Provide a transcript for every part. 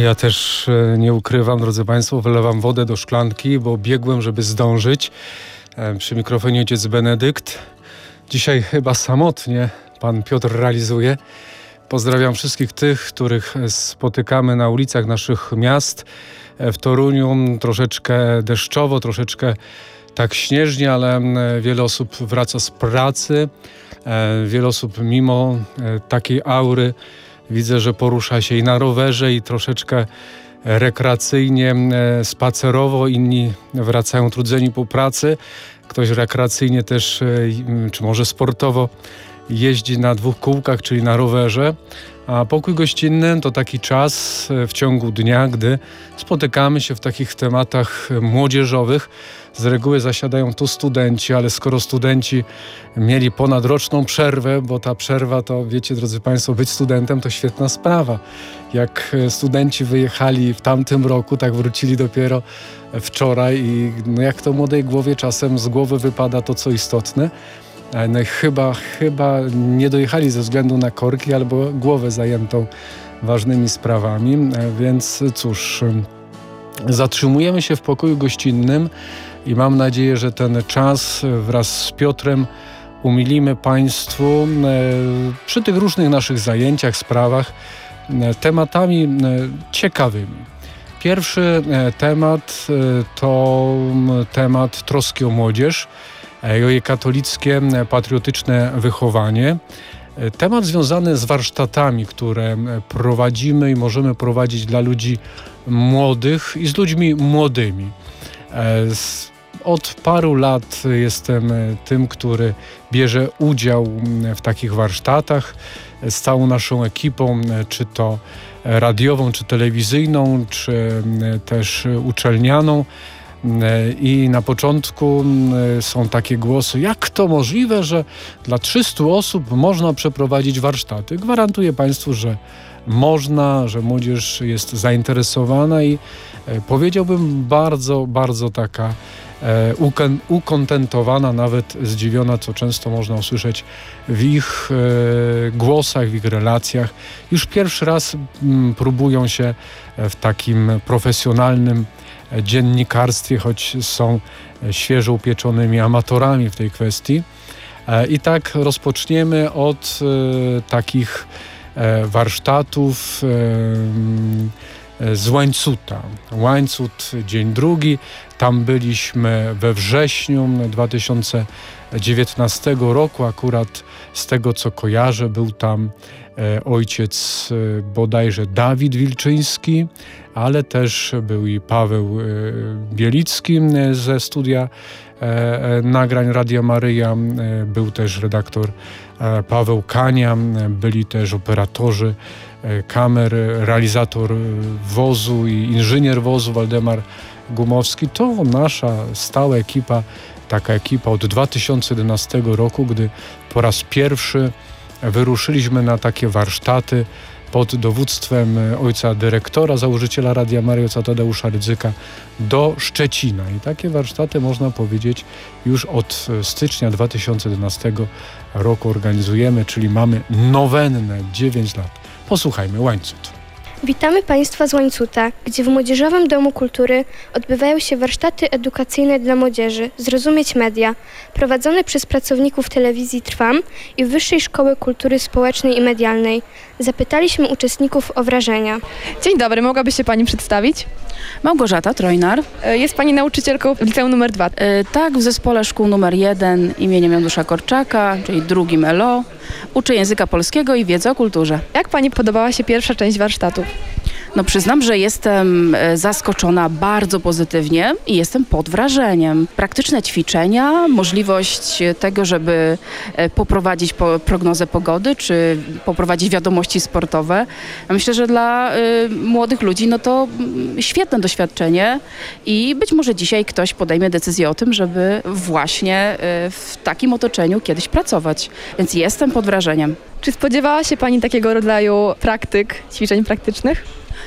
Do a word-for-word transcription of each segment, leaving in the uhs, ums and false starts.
Ja też e, nie ukrywam, drodzy Państwo, wylewam wodę do szklanki, bo biegłem, żeby zdążyć. E, przy mikrofonie ojciec Benedykt. Dzisiaj chyba samotnie pan Piotr realizuje. Pozdrawiam wszystkich tych, których spotykamy na ulicach naszych miast. E, w Toruniu troszeczkę deszczowo, troszeczkę tak śnieżnie, ale wiele osób wraca z pracy. E, wiele osób mimo e, takiej aury widzę, że porusza się i na rowerze, i troszeczkę rekreacyjnie, spacerowo. Inni wracają trudzeni po pracy. Ktoś rekreacyjnie też, czy może sportowo, jeździ na dwóch kółkach, czyli na rowerze. A pokój gościnny to taki czas w ciągu dnia, gdy spotykamy się w takich tematach młodzieżowych. Z reguły zasiadają tu studenci, ale skoro studenci mieli ponadroczną przerwę, bo ta przerwa to, wiecie, drodzy Państwo, być studentem to świetna sprawa. Jak studenci wyjechali w tamtym roku, tak wrócili dopiero wczoraj i no jak to młodej głowie czasem z głowy wypada to, co istotne. No i chyba, chyba nie dojechali ze względu na korki albo głowę zajętą ważnymi sprawami, więc cóż, zatrzymujemy się w pokoju gościnnym i mam nadzieję, że ten czas wraz z Piotrem umilimy Państwu przy tych różnych naszych zajęciach, sprawach, tematami ciekawymi. Pierwszy temat to temat troski o młodzież i o jej katolickie, patriotyczne wychowanie. Temat związany z warsztatami, które prowadzimy i możemy prowadzić dla ludzi młodych i z ludźmi młodymi. Od paru lat jestem tym, który bierze udział w takich warsztatach z całą naszą ekipą, czy to radiową, czy telewizyjną, czy też uczelnianą. I na początku są takie głosy, jak to możliwe, że dla trzystu osób można przeprowadzić warsztaty. Gwarantuję Państwu, że można, że młodzież jest zainteresowana i powiedziałbym bardzo, bardzo taka e, ukon, ukontentowana, nawet zdziwiona, co często można usłyszeć w ich e, głosach, w ich relacjach. Już pierwszy raz m, próbują się w takim profesjonalnym dziennikarstwie, choć są świeżo upieczonymi amatorami w tej kwestii. I tak rozpoczniemy od e, takich e, warsztatów e, z Łańcuta. Łańcut, dzień drugi. Tam byliśmy we wrześniu dwa tysiące dziewiętnastego roku. Akurat z tego, co kojarzę, był tam e, ojciec e, bodajże Dawid Wilczyński, ale też był i Paweł e, Bielicki e, ze studia e, nagrań Radia Maryja. E, był też redaktor e, Paweł Kania, e, byli też operatorzy e, kamer, realizator wozu i inżynier wozu Waldemar Gumowski. To nasza stała ekipa, taka ekipa od dwa tysiące jedenastego roku, gdy po raz pierwszy wyruszyliśmy na takie warsztaty pod dowództwem ojca dyrektora, założyciela Radia Maryja, ojca Tadeusza Rydzyka, do Szczecina. I takie warsztaty, można powiedzieć, już od stycznia dwa tysiące jedenastego roku organizujemy, czyli mamy nowenne dziewięć lat. Posłuchajmy Łańcut. Witamy Państwa z Łańcuta, gdzie w Młodzieżowym Domu Kultury odbywają się warsztaty edukacyjne dla młodzieży Zrozumieć Media, prowadzone przez pracowników telewizji Trwam i Wyższej Szkoły Kultury Społecznej i Medialnej. Zapytaliśmy uczestników o wrażenia. Dzień dobry, mogłaby się Pani przedstawić? Małgorzata Trojnar. Jest Pani nauczycielką w liceum numer dwa. E, tak, w zespole szkół numer jeden imieniem Janusza Korczaka, czyli drugim L O. Uczę języka polskiego i wiedzy o kulturze. Jak Pani podobała się pierwsza część warsztatów? No przyznam, że jestem zaskoczona bardzo pozytywnie i jestem pod wrażeniem. Praktyczne ćwiczenia, możliwość tego, żeby poprowadzić po prognozę pogody, czy poprowadzić wiadomości sportowe. Myślę, że dla y, młodych ludzi no to świetne doświadczenie i być może dzisiaj ktoś podejmie decyzję o tym, żeby właśnie y, w takim otoczeniu kiedyś pracować. Więc jestem pod wrażeniem. Czy spodziewała się Pani takiego rodzaju praktyk, ćwiczeń praktycznych?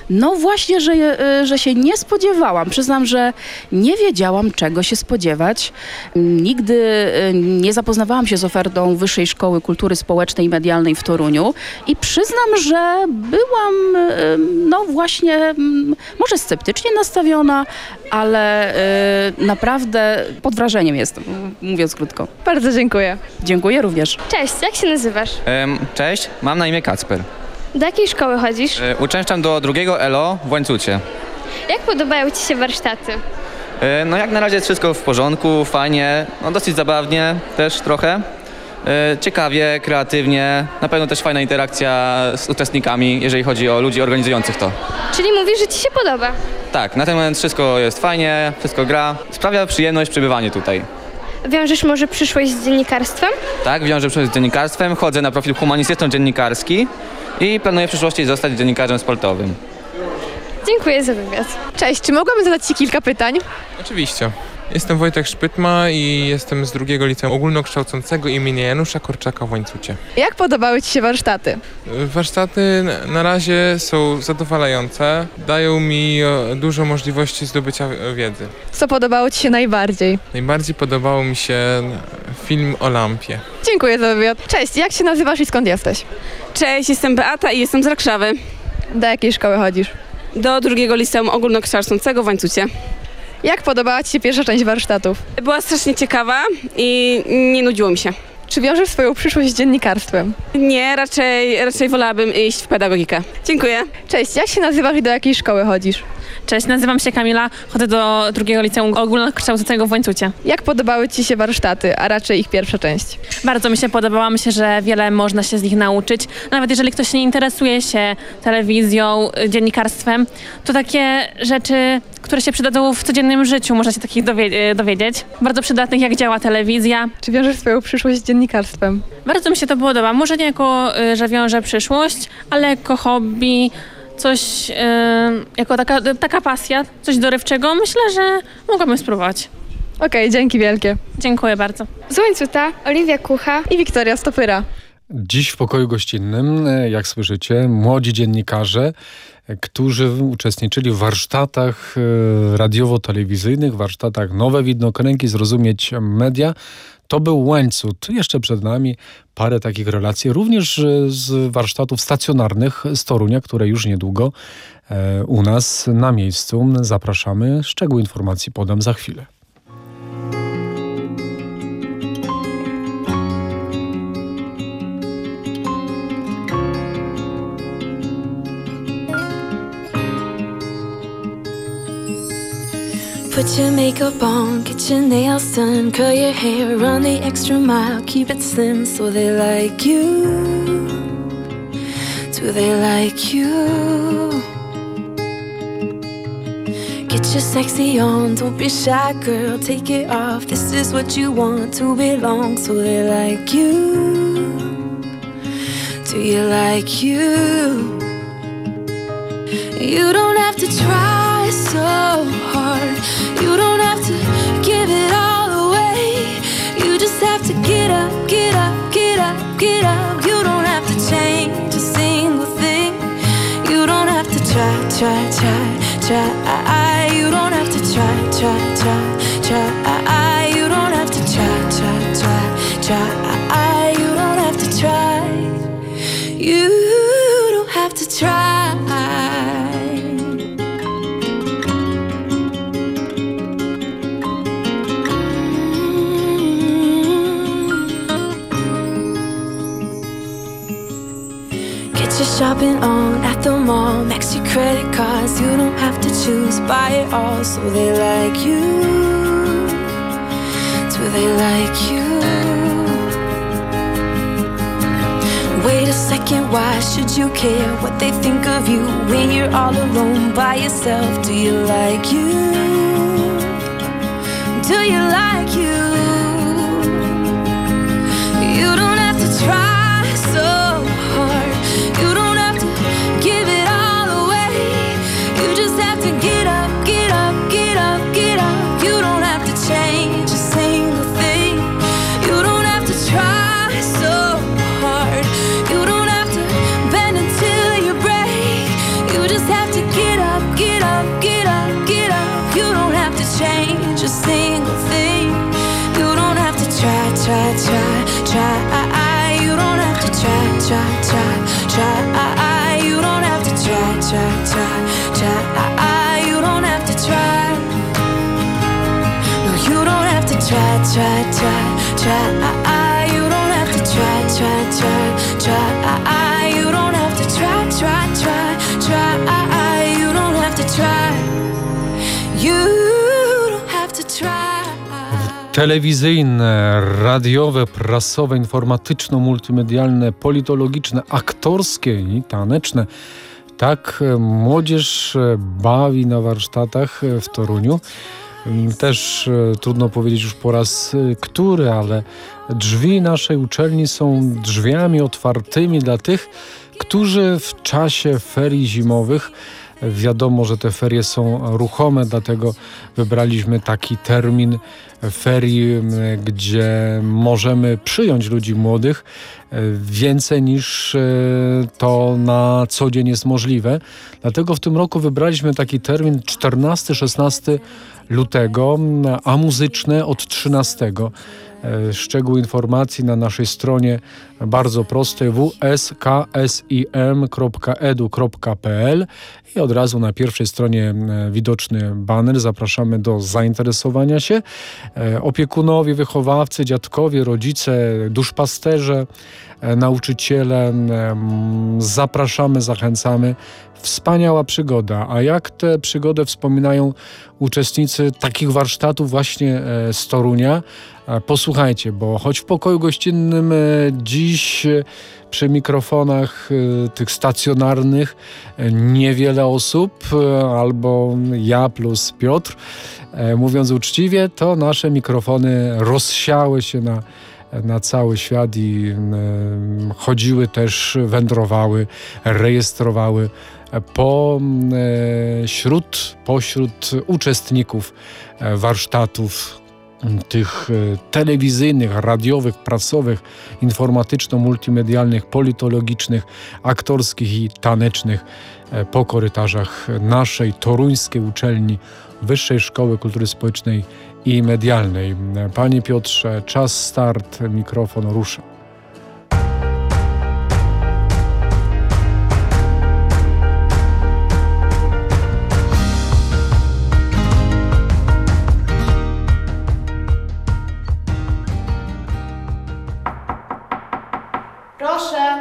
No właśnie, że, e, że się nie spodziewałam. Przyznam, że nie wiedziałam, czego się spodziewać. Nigdy e, nie zapoznawałam się z ofertą Wyższej Szkoły Kultury Społecznej i Medialnej w Toruniu i przyznam, że byłam e, no właśnie m, może sceptycznie nastawiona, ale e, naprawdę pod wrażeniem jestem, mówiąc krótko. Bardzo dziękuję. Dziękuję również. Cześć, jak się nazywasz? Em, Cześć, mam na imię Kacper. Do jakiej szkoły chodzisz? E, Uczęszczam do drugiego L O w Łańcucie. Jak podobają Ci się warsztaty? E, No jak na razie jest wszystko w porządku, fajnie, no dosyć zabawnie też trochę. E, Ciekawie, kreatywnie, na pewno też fajna interakcja z uczestnikami, jeżeli chodzi o ludzi organizujących to. Czyli mówisz, że Ci się podoba. Tak, na ten moment wszystko jest fajnie, wszystko gra, sprawia przyjemność przebywanie tutaj. Wiążesz może przyszłość z dziennikarstwem? Tak, wiążę się z dziennikarstwem, chodzę na profil humanistyczno-dziennikarski i planuję w przyszłości zostać dziennikarzem sportowym. Dziękuję za wywiad. Cześć, czy mogłabym zadać Ci kilka pytań? Oczywiście. Jestem Wojtek Szpytma i jestem z drugiego Liceum Ogólnokształcącego imienia Janusza Korczaka w Łańcucie. Jak podobały Ci się warsztaty? Warsztaty na razie są zadowalające, dają mi e, dużo możliwości zdobycia wiedzy. Co podobało Ci się najbardziej? Najbardziej podobał mi się film o lampie. Dziękuję za wywiad. Cześć, jak się nazywasz i skąd jesteś? Cześć, jestem Beata i jestem z Rakszawy. Do jakiej szkoły chodzisz? Do drugiego Liceum Ogólnokształcącego w Łańcucie. Jak podobała Ci się pierwsza część warsztatów? Była strasznie ciekawa i nie nudziło mi się. Czy wiążesz swoją przyszłość z dziennikarstwem? Nie, raczej, raczej wolałabym iść w pedagogikę. Dziękuję. Cześć, jak się nazywasz i do jakiej szkoły chodzisz? Cześć, nazywam się Kamila, chodzę do drugiego Liceum Ogólnokształcącego w Łańcucie. Jak podobały Ci się warsztaty, a raczej ich pierwsza część? Bardzo mi się podobała, myślę, że wiele można się z nich nauczyć. Nawet jeżeli ktoś nie interesuje się telewizją, dziennikarstwem, to takie rzeczy, które się przydadzą w codziennym życiu, można się takich dowie- dowiedzieć. Bardzo przydatnych, jak działa telewizja. Czy wiążesz swoją przyszłość z dziennikarstwem? Bardzo mi się to podoba. Może nie jako, y, że wiąże przyszłość, ale jako hobby, coś, y, jako taka, taka pasja, coś dorywczego. Myślę, że mogłabym spróbować. Okej, dzięki wielkie. Dziękuję bardzo. Z Łańcuta Oliwia Kucha. I Wiktoria Stopyra. Dziś w pokoju gościnnym, jak słyszycie, młodzi dziennikarze, którzy uczestniczyli w warsztatach radiowo-telewizyjnych, warsztatach Nowe Widnokręgi, Zrozumieć Media. To był Łańcut. Jeszcze przed nami parę takich relacji, również z warsztatów stacjonarnych z Torunia, które już niedługo u nas na miejscu zapraszamy. Szczegóły informacji podam za chwilę. Put your makeup on, get your nails done, curl your hair, run the extra mile, keep it slim so they like you. Do they like you? Get your sexy on, don't be shy girl, take it off. This is what you want to belong, so they like you. Do you like you? You don't have to try so hard. You don't have to give it all away. You just have to get up, get up, get up, get up. You don't have to change a single thing. You don't have to try, try, try, try. You don't have to try, try, try, try. You don't have to try, try, try, try. You don't have to try. You don't have to try. Shopping on at the mall, max your credit cards. You don't have to choose, buy it all, so they like you. Do they like you? Wait a second, why should you care what they think of you when you're all alone by yourself? Do you like you? Do you like you? You don't have to try so hard. You don't have to give it all away. You just have to get up, get up, get up, get up. You don't have to change a single thing. You don't have to try so hard. You don't have to bend until you break. You just have to get try, try, try. You don't have to try, try, try, try. You don't have to try, try, try, try. You don't have to try. No, you don't have to try, try, try, try. You don't have to try, try, try, try. You don't have to try, try, try, try. You don't have to try. You don't have to try. Telewizyjne, radiowe, prasowe, informatyczno-multimedialne, politologiczne, aktorskie i taneczne. Tak młodzież bawi na warsztatach w Toruniu. Też trudno powiedzieć już po raz który, ale drzwi naszej uczelni są drzwiami otwartymi dla tych, którzy w czasie ferii zimowych, wiadomo, że te ferie są ruchome, dlatego wybraliśmy taki termin ferii, gdzie możemy przyjąć ludzi młodych więcej niż to na co dzień jest możliwe. Dlatego w tym roku wybraliśmy taki termin czternastego szesnastego lutego, a muzyczne od trzynastego. Szczegół informacji na naszej stronie bardzo prostej w s k s i m kropka e d u kropka p l i od razu na pierwszej stronie widoczny baner. Zapraszamy do zainteresowania się. Opiekunowie, wychowawcy, dziadkowie, rodzice, duszpasterze, nauczyciele. Zapraszamy, zachęcamy. Wspaniała przygoda. A jak tę przygodę wspominają uczestnicy takich warsztatów właśnie z Torunia? Posłuchajcie, bo choć w pokoju gościnnym dziś przy mikrofonach tych stacjonarnych niewiele osób, albo ja plus Piotr, mówiąc uczciwie, to nasze mikrofony rozsiały się na na cały świat i e, chodziły też, wędrowały, rejestrowały po, e, śród, pośród uczestników e, warsztatów tych e, telewizyjnych, radiowych, prasowych, informatyczno-multimedialnych, politologicznych, aktorskich i tanecznych e, po korytarzach naszej toruńskiej uczelni Wyższej Szkoły Kultury Społecznej i Medialnej. Panie Piotrze, czas start, mikrofon rusza. Proszę.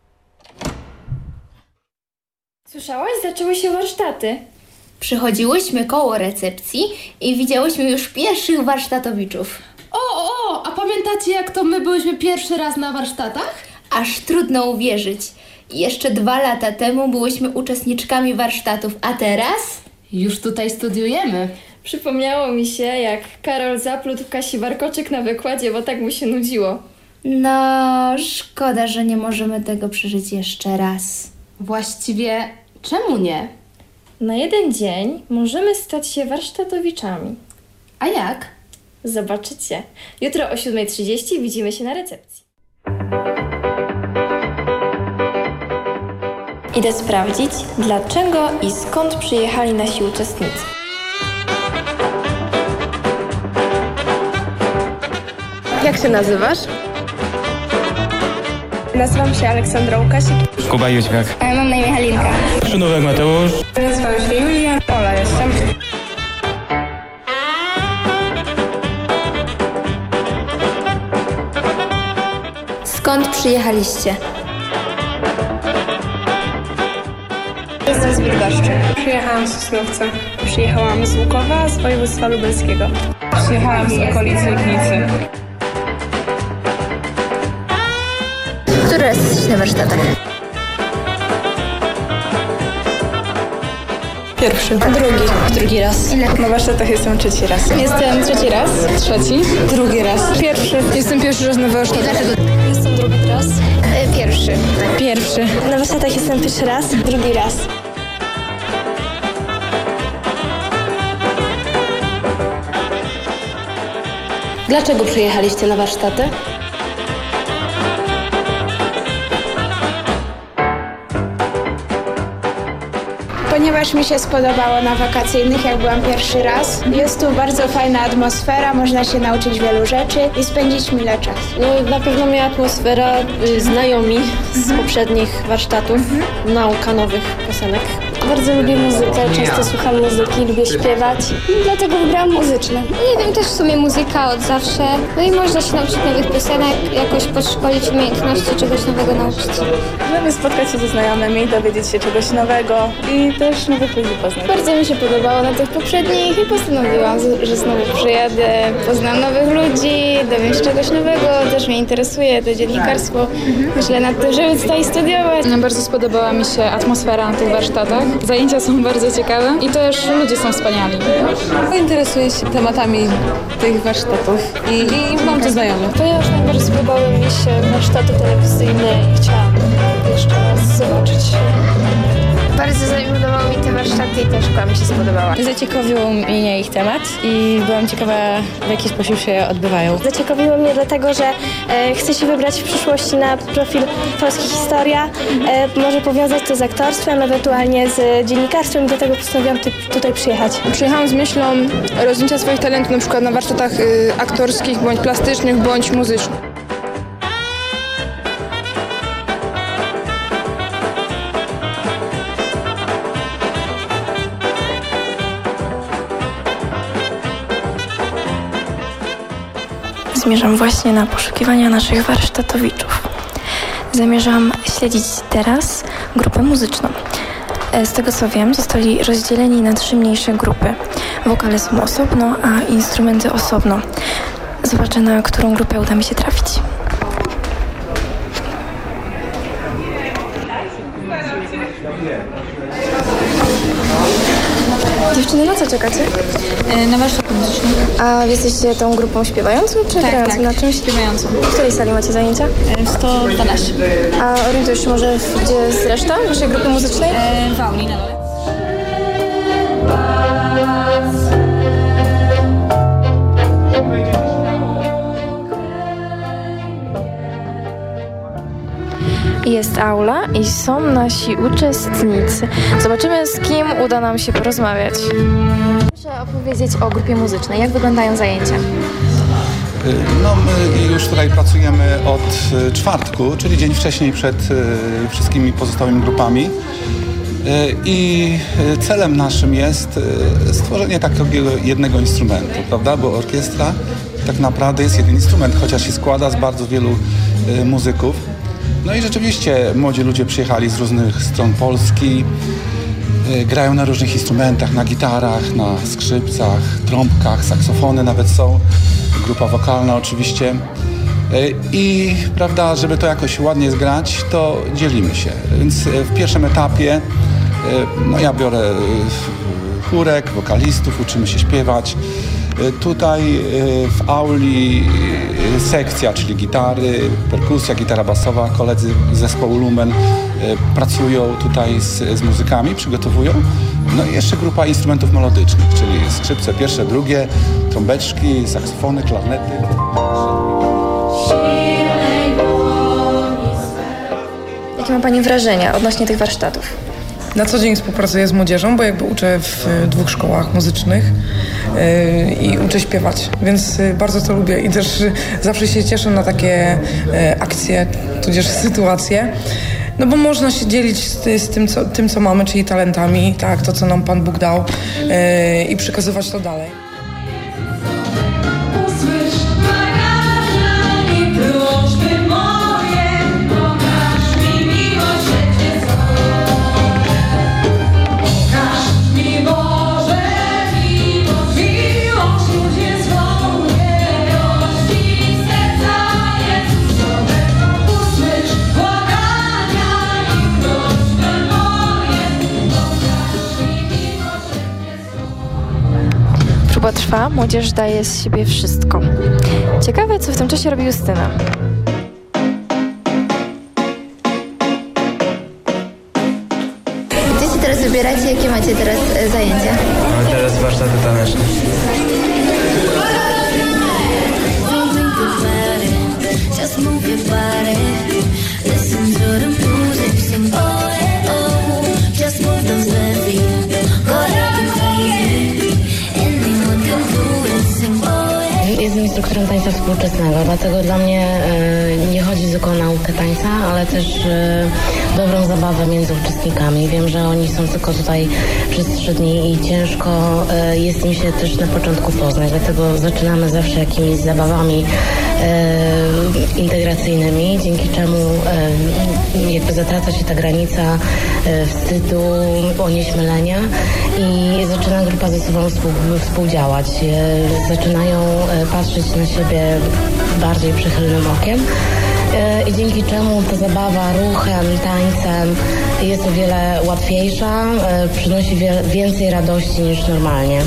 Słyszałaś? Zaczęły się warsztaty. Przychodziłyśmy koło recepcji i widziałyśmy już pierwszych warsztatowiczów. O, o, a pamiętacie, jak to my byłyśmy pierwszy raz na warsztatach? Aż trudno uwierzyć. Jeszcze dwa lata temu byłyśmy uczestniczkami warsztatów, a teraz? Już tutaj studiujemy. Przypomniało mi się, jak Karol zaplótł Kasi warkoczek na wykładzie, bo tak mu się nudziło. No, szkoda, że nie możemy tego przeżyć jeszcze raz. Właściwie, czemu nie? Na jeden dzień możemy stać się warsztatowiczami. A jak? Zobaczycie. Jutro o siódma trzydzieści widzimy się na recepcji. Idę sprawdzić, dlaczego i skąd przyjechali nasi uczestnicy. Jak się nazywasz? Nazywam się Aleksandra Łukasik. Kuba Jóźwiak. A ja mam na imię Halinka. Szynówek Mateusz. Nazywam się Julia. Ola jestem. Skąd przyjechaliście? Jestem z Bydgoszczy. Przyjechałam z Sosnowca. Przyjechałam z Łukowa, z województwa lubelskiego. Przyjechałam z okolic Legnicy. Który raz jesteś na warsztatach? Pierwszy. Drugi. Drugi raz. Ile? Na warsztatach jestem trzeci raz. Jestem trzeci raz. Trzeci. Drugi raz. Pierwszy. Jestem pierwszy raz na warsztatach. Dlaczego? Jestem drugi raz. E, pierwszy. Pierwszy. Na warsztatach jestem pierwszy raz. Drugi raz. Dlaczego przyjechaliście na warsztaty? ponieważ mi się spodobało na wakacyjnych, jak byłam pierwszy raz. Jest tu bardzo fajna atmosfera, można się nauczyć wielu rzeczy i spędzić mile czasu. No na pewno mnie atmosfera, y, znajomi z poprzednich warsztatów, mhm. nauka nowych piosenek. Bardzo lubię muzykę, często słucham muzyki, lubię śpiewać. Dlatego wybrałam muzyczne. Nie wiem, też w sumie muzyka od zawsze. No i można się nauczyć nowych piosenek, jakoś podszkolić umiejętności, czegoś nowego nauczyć. Żeby spotkać się ze znajomymi, dowiedzieć się czegoś nowego i też nowych ludzi poznać. Bardzo mi się podobało na tych poprzednich i postanowiłam, że znowu przyjadę, poznam nowych ludzi, dowiem się czegoś nowego, też mnie interesuje to dziennikarstwo. Mhm. Myślę nad tym, żeby tutaj studiować. Bardzo spodobała mi się atmosfera na tych warsztatach. Zajęcia są bardzo ciekawe i też ludzie są wspaniali. Interesuję się tematami tych warsztatów i, i mam tu znajomych. To ja już najbardziej spodobały mi się warsztaty telewizyjne i chciałam jeszcze raz zobaczyć. Bardzo podobały mi te warsztaty i też szkoła mi się spodobała. Zaciekawiło mnie ich temat i byłam ciekawa, w jaki sposób się odbywają. Zaciekawiło mnie dlatego, że e, chcę się wybrać w przyszłości na profil Polska Historia. E, może powiązać to z aktorstwem, ewentualnie z dziennikarstwem i dlatego postanowiłam ty, tutaj przyjechać. Przyjechałam z myślą rozwinięcia swoich talentów, na przykład na warsztatach y, aktorskich, bądź plastycznych, bądź muzycznych. Zmierzam właśnie na poszukiwania naszych warsztatowiczów. Zamierzam śledzić teraz grupę muzyczną. Z tego co wiem, zostali rozdzieleni na trzy mniejsze grupy. Wokale są osobno, a instrumenty osobno. Zobaczę, na którą grupę uda mi się trafić. Dziewczyny, na co czekacie? E, na warsztat muzyczny. A wy jesteście tą grupą śpiewającą, czy tak, grającą tak. na czymś? Śpiewającą. W której sali macie zajęcia? E, sto dwanaście. A orientujesz się może, gdzie jest reszta waszej grupy muzycznej? E, w auli na dole. Jest aula i są nasi uczestnicy. Zobaczymy, z kim uda nam się porozmawiać. Proszę opowiedzieć o grupie muzycznej. Jak wyglądają zajęcia? No, my już tutaj pracujemy od czwartku, czyli dzień wcześniej przed wszystkimi pozostałymi grupami. I celem naszym jest stworzenie takiego jednego instrumentu, prawda? Bo orkiestra tak naprawdę jest jeden instrument, chociaż się składa z bardzo wielu muzyków. No i rzeczywiście młodzi ludzie przyjechali z różnych stron Polski, grają na różnych instrumentach, na gitarach, na skrzypcach, trąbkach, saksofony nawet są, grupa wokalna oczywiście. I prawda, żeby to jakoś ładnie zgrać, to dzielimy się. Więc w pierwszym etapie no ja biorę chórek, wokalistów, uczymy się śpiewać. Tutaj w auli sekcja, czyli gitary, perkusja, gitara basowa. Koledzy z zespołu Lumen pracują tutaj z, z muzykami, przygotowują. No i jeszcze grupa instrumentów melodycznych, czyli skrzypce pierwsze, drugie, trąbeczki, saksofony, klarnety. Jakie ma Pani wrażenia odnośnie tych warsztatów? Na co dzień współpracuję z młodzieżą, bo jakby uczę w dwóch szkołach muzycznych yy, i uczę śpiewać, więc bardzo to lubię i też zawsze się cieszę na takie yy, akcje, tudzież sytuacje, no bo można się dzielić z, z tym, co, tym, co mamy, czyli talentami, tak, to, co nam Pan Bóg dał yy, i przekazywać to dalej. Próba trwa, młodzież daje z siebie wszystko. Ciekawe, co w tym czasie robi Justyna. Gdzie się teraz wybieracie? Jakie macie teraz e, zajęcia? Mamy teraz warsztaty taneczne. Listen to the music, sing oh, oh, just move those legs. tańca współczesnego, dlatego dla mnie e, nie chodzi tylko o naukę tańca, ale też e, dobrą zabawę między uczestnikami. Wiem, że oni są tylko tutaj przez trzy dni i ciężko e, jest im się też na początku poznać, dlatego zaczynamy zawsze jakimiś zabawami e, integracyjnymi, dzięki czemu e, jakby zatraca się ta granica e, wstydu, onieśmielenia i zaczyna grupa ze sobą współ, współdziałać. E, zaczynają e, patrzeć na siebie bardziej przychylnym okiem. I dzięki czemu ta zabawa ruchem, tańcem jest o wiele łatwiejsza, przynosi wie, więcej radości niż normalnie.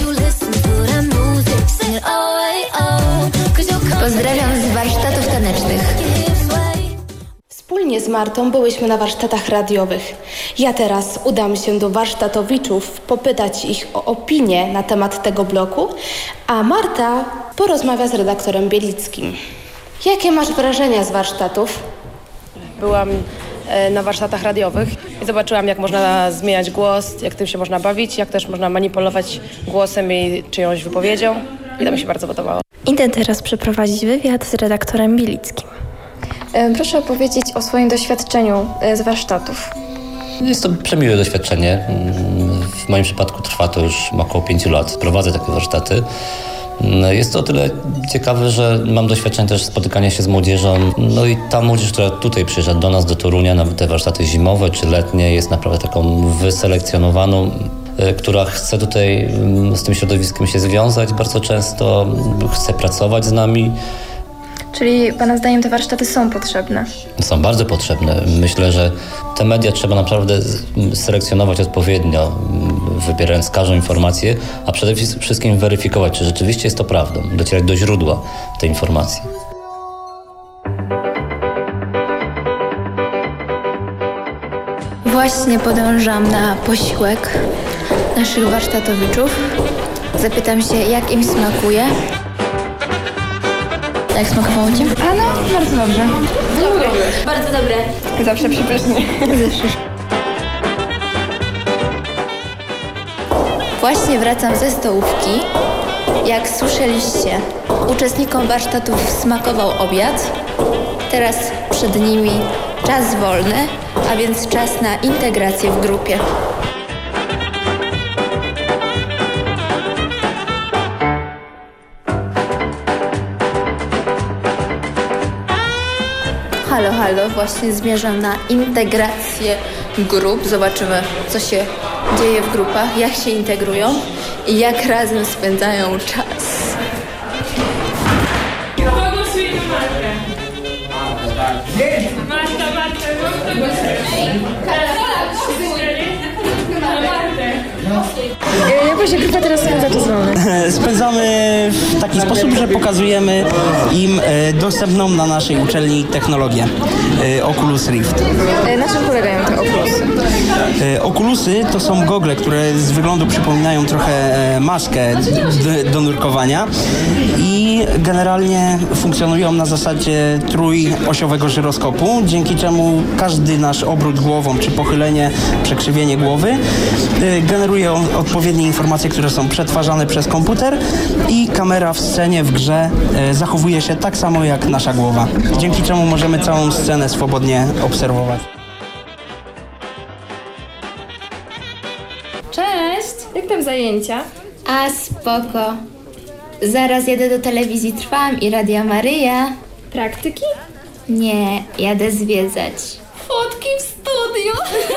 Pozdrawiam z warsztatów tanecznych. Wspólnie z Martą byłyśmy na warsztatach radiowych. Ja teraz udam się do warsztatowiczów, popytać ich o opinię na temat tego bloku, a Marta porozmawia z redaktorem Bielickim. Jakie masz wrażenia z warsztatów? Byłam na warsztatach radiowych i zobaczyłam, jak można zmieniać głos, jak tym się można bawić, jak też można manipulować głosem i czyjąś wypowiedzią. I to mi się bardzo podobało. Idę teraz przeprowadzić wywiad z redaktorem Bielickim. Proszę opowiedzieć o swoim doświadczeniu z warsztatów. Jest to przemiłe doświadczenie. W moim przypadku trwa to już około pięciu lat. Prowadzę takie warsztaty. Jest to o tyle ciekawe, że mam doświadczenie też spotykania się z młodzieżą. No i ta młodzież, która tutaj przyjeżdża do nas, do Torunia, na te warsztaty zimowe czy letnie, jest naprawdę taką wyselekcjonowaną, która chce tutaj z tym środowiskiem się związać. Bardzo często chce pracować z nami. Czyli Pana zdaniem te warsztaty są potrzebne? Są bardzo potrzebne. Myślę, że te media trzeba naprawdę selekcjonować odpowiednio, wybierając każdą informację, a przede wszystkim weryfikować, czy rzeczywiście jest to prawdą, docierać do źródła tej informacji. Właśnie podążam na posiłek naszych warsztatowiczów. Zapytam się, jak im smakuje. Jak smakowało Ci? A no, bardzo dobrze. Dobre. Bardzo dobre. Zawsze przypysznie. Zawsze. Właśnie wracam ze stołówki. Jak słyszeliście, uczestnikom warsztatów smakował obiad. Teraz przed nimi czas wolny, a więc czas na integrację w grupie. Halo, halo, właśnie zmierzam na integrację grup. Zobaczymy, co się dzieje w grupach, jak się integrują i jak razem spędzają czas. Jak właśnie grupa teraz spędza czas wolny? Spędzamy w taki sposób, że pokazujemy im dostępną na naszej uczelni technologię Oculus Rift. Na czym polegają te Oculusy? Oculusy to są gogle, które z wyglądu przypominają trochę maskę do, do nurkowania i generalnie funkcjonują na zasadzie trójosiowego żyroskopu, dzięki czemu każdy nasz obrót głową czy pochylenie, przekrzywienie głowy generuje odpowiednie informacje, które są przetwarzane przez komputer i kamera w scenie, w grze zachowuje się tak samo jak nasza głowa, dzięki czemu możemy całą scenę swobodnie obserwować. Cześć! Jak tam zajęcia? A spoko. Zaraz jadę do telewizji Trwam i Radia Maryja. Praktyki? Nie, jadę zwiedzać. Fotki w studiu!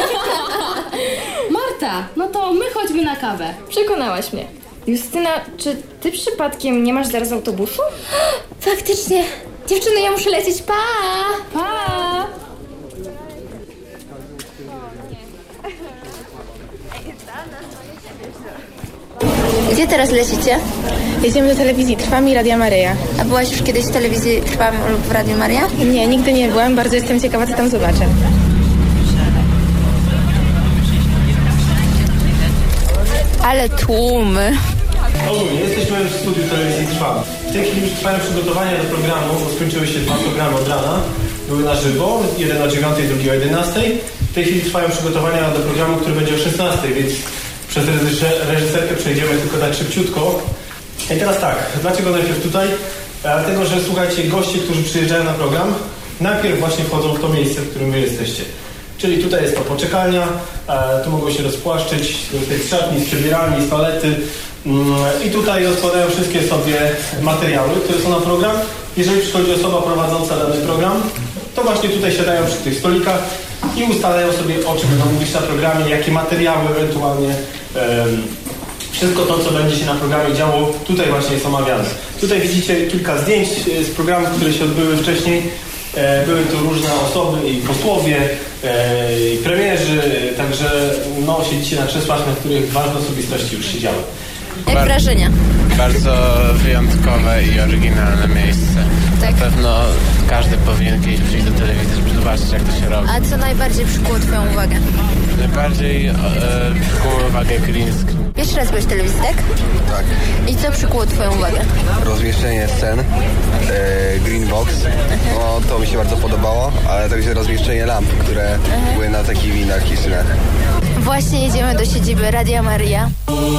Marta, no to my chodźmy na kawę. Przekonałaś mnie. Justyna, czy ty przypadkiem nie masz zaraz autobusu? Faktycznie. Dziewczyny, ja muszę lecieć. Pa! Pa! Gdzie teraz lecicie? Jedziemy do telewizji Trwam i Radia Maryja. A byłaś już kiedyś w telewizji Trwam lub w Radiu Maryja? Nie, nigdy nie byłam. Bardzo jestem ciekawa, co tam zobaczę. Ale tłumy. Ogólnie, jesteśmy w studiu telewizji Trwam. W tej chwili już trwają przygotowania do programu, bo skończyły się dwa programy od rana. Były na żywo, jeden o dziewiątej, drugi o jedenastej. W tej chwili trwają przygotowania do programu, który będzie o szesnastej, więc przez reżyserkę przejdziemy tylko tak szybciutko. I teraz tak, dlaczego najpierw tutaj? Dlatego, że słuchajcie, goście, którzy przyjeżdżają na program, najpierw właśnie wchodzą w to miejsce, w którym wy jesteście. Czyli tutaj jest to poczekalnia, e, tu mogą się rozpłaszczyć z tej szatni, z przebieralni, z toalety mm, i tutaj rozkładają wszystkie sobie materiały, które są na program. Jeżeli przychodzi osoba prowadząca dany program, to właśnie tutaj siadają przy tych stolikach i ustalają sobie, o czym będą mówić na programie, jakie materiały ewentualnie, e, wszystko to, co będzie się na programie działo, tutaj właśnie jest omawiane. Tutaj widzicie kilka zdjęć z programów, które się odbyły wcześniej. Były tu różne osoby, i posłowie, i premierzy, także no, siedzicie na krzesłach, na których ważne osobistości już siedziały. Jak Bar- wrażenia? Bardzo wyjątkowe i oryginalne miejsce. Tak. Na pewno każdy powinien kiedyś przyjść do telewizji, żeby zobaczyć, jak to się robi. A co najbardziej przykuło twoją uwagę? Najbardziej e, przykuło uwagę green screen. Pierwszy raz byłeś w telewizji, tak? Tak. I co przykuło twoją uwagę? Rozmieszczenie scen, e, green box, no to mi się bardzo podobało, ale także rozmieszczenie lamp, które Aha. były na takich winach i szynach. Właśnie jedziemy do siedziby Radia Maryja.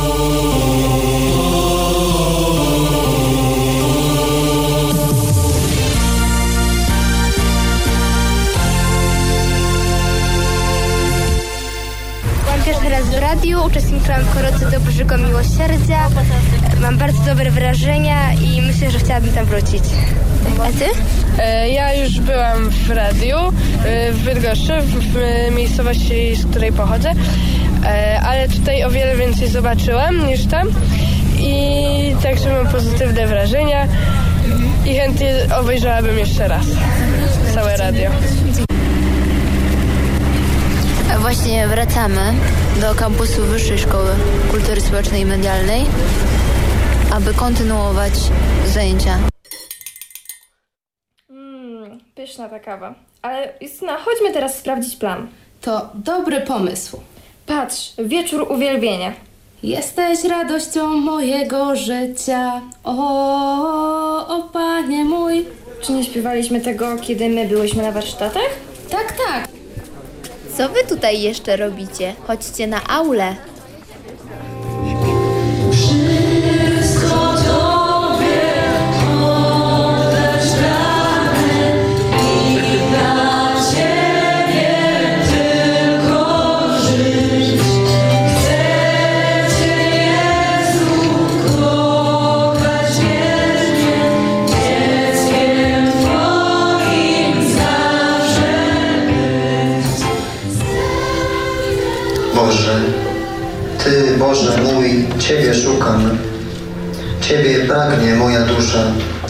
Pierwszy raz w radiu, uczestniczyłam w Korodze do Bożego Miłosierdzia. Mam bardzo dobre wrażenia i myślę, że chciałabym tam wrócić. A ty? Ja już byłam w radiu w Bydgoszczy, w miejscowości, z której pochodzę, ale tutaj o wiele więcej zobaczyłam niż tam i także mam pozytywne wrażenia i chętnie obejrzałabym jeszcze raz całe radio. Właśnie wracamy do kampusu Wyższej Szkoły Kultury Społecznej i Medialnej, aby kontynuować zajęcia. Mmm, pyszna ta kawa. Ale Justyna, chodźmy teraz sprawdzić plan. To dobry pomysł. Patrz, wieczór uwielbienia. Jesteś radością mojego życia, o, o Panie mój. Czy nie śpiewaliśmy tego, kiedy my byłyśmy na warsztatach? Tak, tak. Co wy tutaj jeszcze robicie? Chodźcie na aulę. Wszystko Tobie oddać pragnę i dla Ciebie tylko żyć. Chcę Cię, Jezu, kochać wiernie, dzieckiem Twoim zawsze być. Boże, Ty, Boże mój, Ciebie szukam, Ciebie pragnie moja dusza.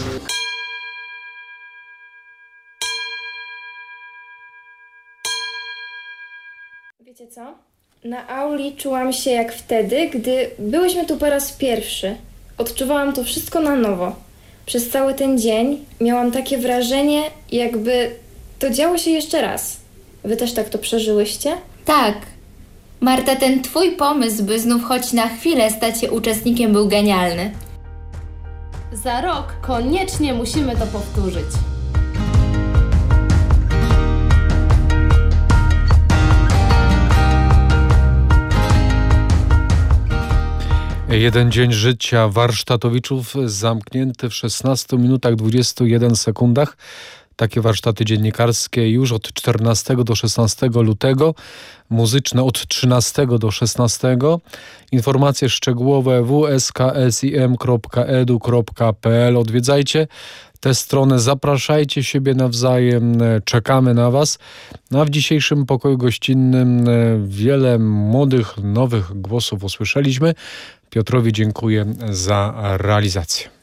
Wiecie co? Na auli czułam się jak wtedy, gdy byłyśmy tu po raz pierwszy. Odczuwałam to wszystko na nowo. Przez cały ten dzień miałam takie wrażenie, jakby to działo się jeszcze raz. Wy też tak to przeżyłyście? Tak. Marta, ten twój pomysł, by znów choć na chwilę stać się uczestnikiem, był genialny. Za rok koniecznie musimy to powtórzyć. Jeden dzień życia warsztatowiczów zamknięty w szesnastu minutach dwudziestu jeden sekundach. Takie warsztaty dziennikarskie już od czternastego do szesnastego lutego, muzyczne od trzynastego do szesnastego. Informacje szczegółowe w s k s i m kropka e d u kropka p l. Odwiedzajcie tę stronę, zapraszajcie siebie nawzajem, czekamy na Was. No a w dzisiejszym pokoju gościnnym wiele młodych, nowych głosów usłyszeliśmy. Piotrowi dziękuję za realizację.